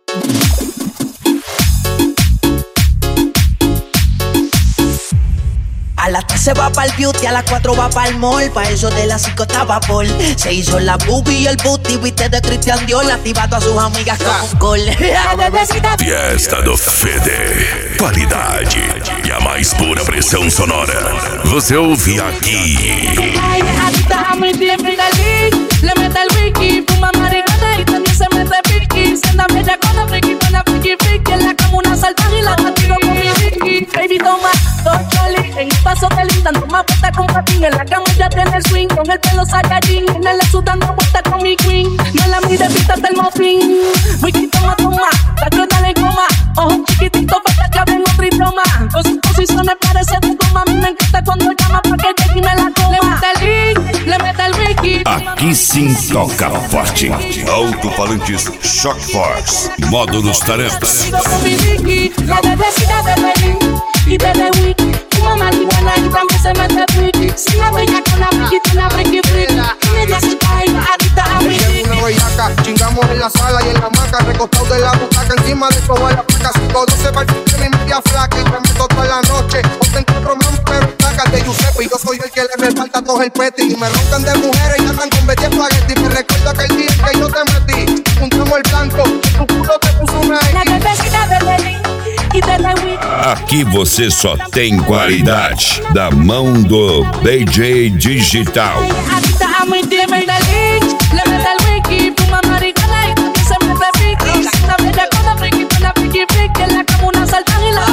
A las 3 se va pa'l beauty, a las 4 va pa'l mall. Pa' eso de las 5 estaba Paul. Se hizo la boobie y el booty, viste de Christian Dior, activando a sus amigas con un gol. Fiesta do Fede. Qualidade e a mais pura pressão sonora. Você ouve aqui. Le mete el wiki, fuma marihuana y también se mete piqui. Se anda bella con la friki, buena friki friki. En la cama una saltan y la castigo con mi Ricky. Baby toma, dos choli, en un paso de linda, toma puesta con patín. En la cama ya tiene el swing, con el pelo Saiyajin. En el sudando puesta con mi queen. No la mire, pista hasta el muffin. Wiki toma, la creta le coma. Ojos chiquititos para que abren otro idioma. Con sus posiciones parece de goma. A mí me encanta cuando llama pa' que llegue y me la coma. Le mete el link, le mete el wiki. Aqui sim toca forte. Alto-falantes Shock Force. Módulos tarefas. La bebecita de Berlín y bebe wiki. Fuma marihuana y también se mete friki. Si la bella con la friki, tiene una friki friki. Ella se cae, adicta a wiki. Una bellaca, chingamos en la sala y en la hamaca. Recostado de la butaca, encima de toda la placa. 512 para mi media flaca y me meto toda la noche. O te encuentro man, pero placas de Giuseppe. Y yo soy el que le resalta todo el peti. Y me roncan de mujeres y andan con Betty Spaghetti. Me recuerdo aquel día en que yo te metí. Juntamos el blanco, tu culo te puso una X. La bebecita de Berlín e bebe wiki. Aqui você só tem qualidade. Da mão do DJ Digital. Adicta a mi le mete el link, le mete el wiki. Fuma marihuana y también se mete friki. Una bella con la friki, buena friki friki. En la cama una saltan y la